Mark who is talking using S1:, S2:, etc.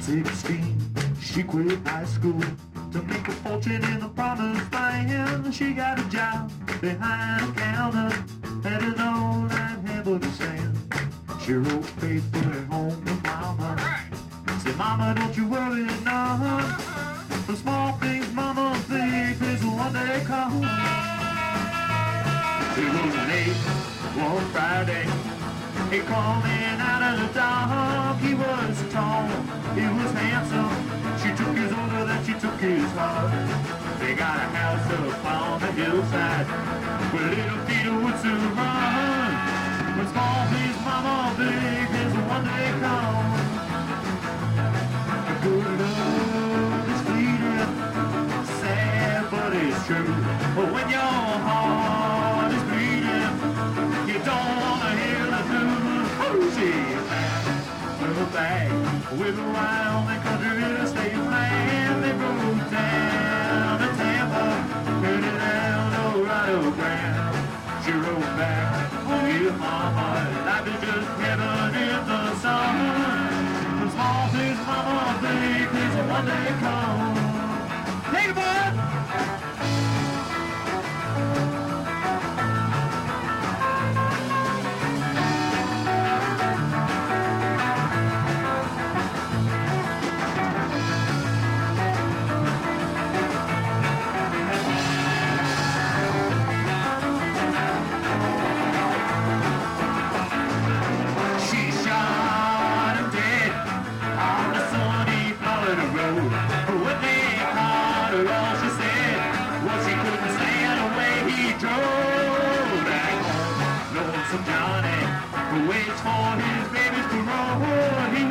S1: 16, she quit high school to make a fortune in the promised land. She got a job behind a counter at an old Hamburg stand. She wrote faithfully home to Mama. Said, Mama, don't you worry none. The small things, Mama, big things will one day come. It was late one Friday. He called in out of the dark. He was tall, he was handsome. She took his order, then she took his heart. They got a house up on the hillside where little Peter would soon run. When small things, Mama, big things will one day come. A good love is fleeting, sad but it's true. But when your heart is bleeding, you don't wanna hear the news. She's back with a Wyoming country estate land. They rode down to Tampa, headed down Colorado Grand. She rode back with Mama, life is just heaven in the sun. The small things, Mama, big things will one day come. Take it, bud! When they caught her, all she said was she couldn't stand the way he drove back home. Lonesome Johnny who waits for his baby's parole. He